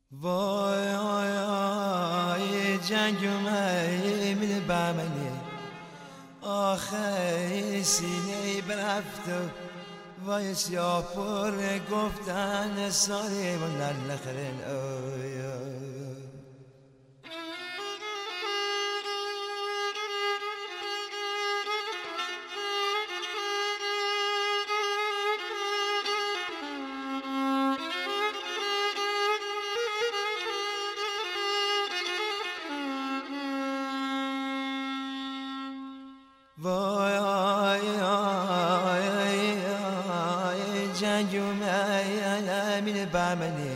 وای آی آی جنگم من بعملی آخه سینه برفت وای سیاپور گفتن ساری من نخرن وای آی آی آی جنگم من بعملی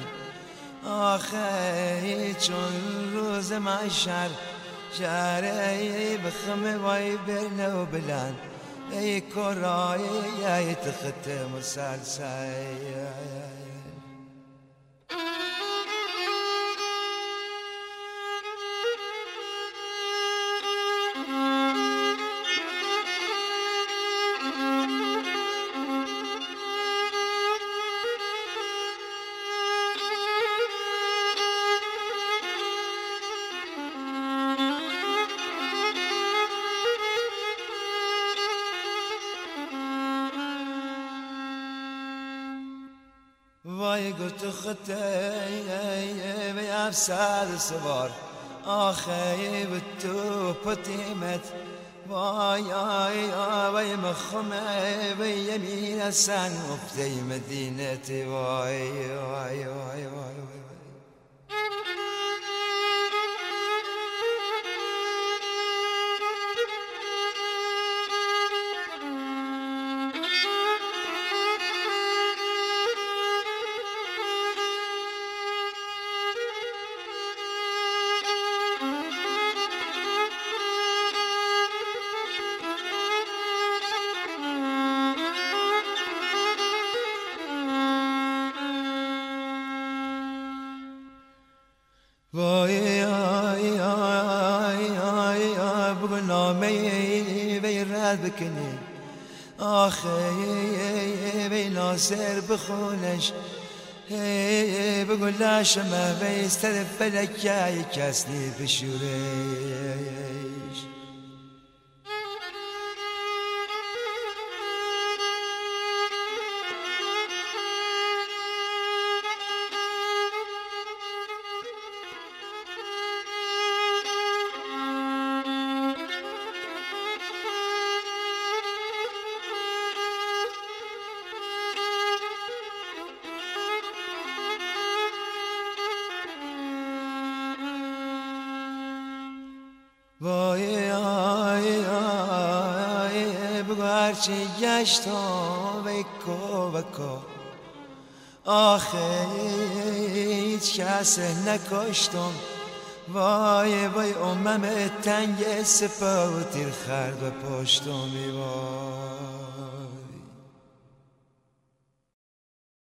آخه چون روز معشر شهری بخم وای برنو بلند ای کرای ای تخت مسلسل وای گرت خطه بیافساد سوار آخه بتو پتیمت وای آی آی مخمه و یمین سن افتی مدینت وای وای وای وای وای آی آی آی آی بگو نامه وی رد بکنی آخه وی ناصر بخونش بگو لاشمه وی استر فلکه کسی بشورش وای آی آی بگو هرچی گشتم بکو بکو آخه هیچ کس نکشتم وای وای امم تنگ سپا و تیر خرد و پشتم وای